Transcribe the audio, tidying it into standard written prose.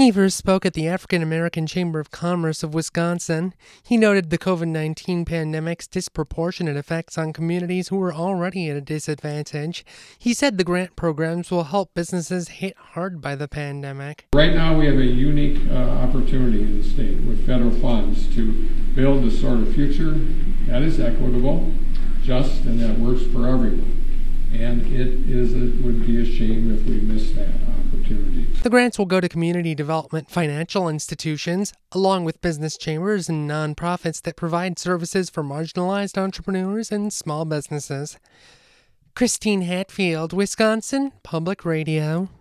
Evers spoke at the African American Chamber of Commerce of Wisconsin. He noted the COVID-19 pandemic's disproportionate effects on communities who were already at a disadvantage. He said the grant programs will help businesses hit hard by the pandemic. Right now we have a unique opportunity in the state with federal funds to build the sort of future that is equitable, just, and that works for everyone. And it would be a shame if we missed that opportunity. The grants will go to community development financial institutions, along with business chambers and nonprofits that provide services for marginalized entrepreneurs and small businesses. Christine Hatfield, Wisconsin Public Radio.